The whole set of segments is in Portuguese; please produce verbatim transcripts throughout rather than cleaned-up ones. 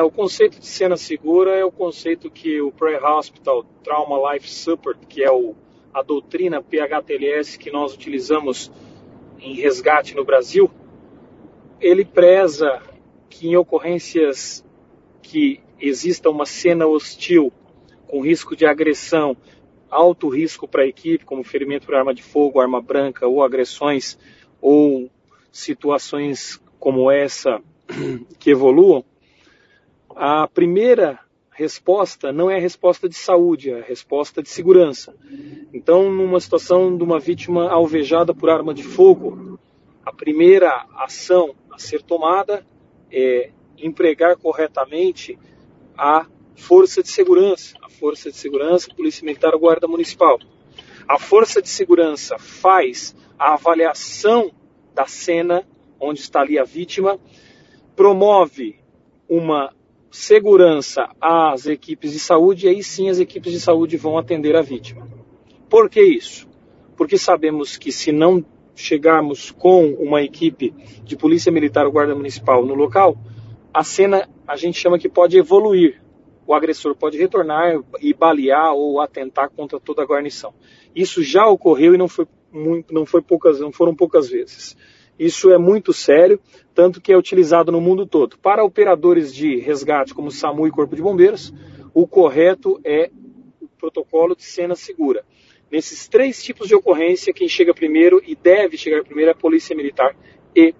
O conceito de cena segura é o conceito que o Pre-Hospital Trauma Life Support, que é o, a doutrina P H T L S que nós utilizamos em resgate no Brasil, ele preza que em ocorrências que exista uma cena hostil com risco de agressão, alto risco para a equipe, como ferimento por arma de fogo, arma branca ou agressões ou situações como essa que evoluam, a primeira resposta não é a resposta de saúde, é a resposta de segurança. Então, numa situação de uma vítima alvejada por arma de fogo, a primeira ação a ser tomada é empregar corretamente a força de segurança, a força de segurança, Polícia Militar ou Guarda Municipal. A força de segurança faz a avaliação da cena onde está ali a vítima, promove uma segurança às equipes de saúde e aí sim as equipes de saúde vão atender a vítima. Por que isso? Porque sabemos que se não chegarmos com uma equipe de Polícia Militar ou Guarda Municipal no local, a cena a gente chama que pode evoluir. O agressor pode retornar e balear ou atentar contra toda a guarnição. Isso já ocorreu e não, foi muito, não, foi poucas, não foram poucas vezes. Isso é muito sério, tanto que é utilizado no mundo todo. Para operadores de resgate, como SAMU e Corpo de Bombeiros, o correto é o protocolo de cena segura. Nesses três tipos de ocorrência, quem chega primeiro e deve chegar primeiro é a Polícia Militar e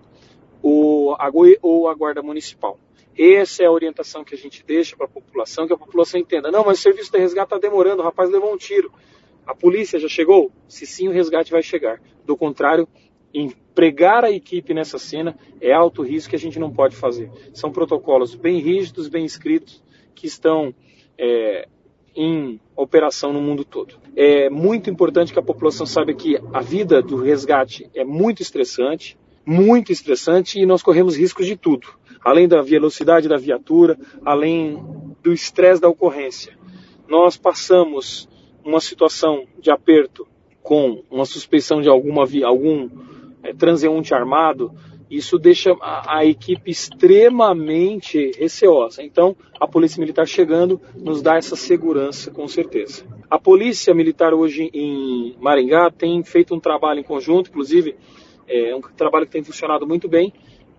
o, a, ou a Guarda Municipal. Essa é a orientação que a gente deixa para a população, que a população entenda. Não, mas o serviço de resgate está demorando, o rapaz levou um tiro. A polícia já chegou? Se sim, o resgate vai chegar. Do contrário, empregar a equipe nessa cena é alto risco que a gente não pode fazer. São protocolos bem rígidos, bem escritos, que estão é, em operação no mundo todo. É muito importante que a população saiba que a vida do resgate é muito estressante, muito estressante e nós corremos riscos de tudo. Além da velocidade da viatura, além do estresse da ocorrência. Nós passamos uma situação de aperto com uma suspeição de alguma, algum é, transeunte armado, isso deixa a, a equipe extremamente receosa. Então, a Polícia Militar chegando nos dá essa segurança, com certeza. A Polícia Militar hoje em Maringá tem feito um trabalho em conjunto, inclusive é um trabalho que tem funcionado muito bem,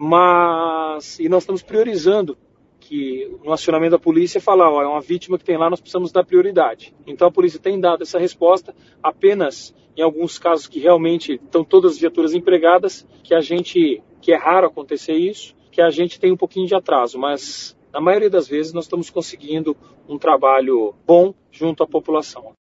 mas e nós estamos priorizando que no acionamento da polícia falar, ó, é uma vítima que tem lá, nós precisamos dar prioridade. Então a polícia tem dado essa resposta apenas em alguns casos que realmente estão todas as viaturas empregadas, que a gente, que é raro acontecer isso, que a gente tem um pouquinho de atraso, mas na maioria das vezes nós estamos conseguindo um trabalho bom junto à população.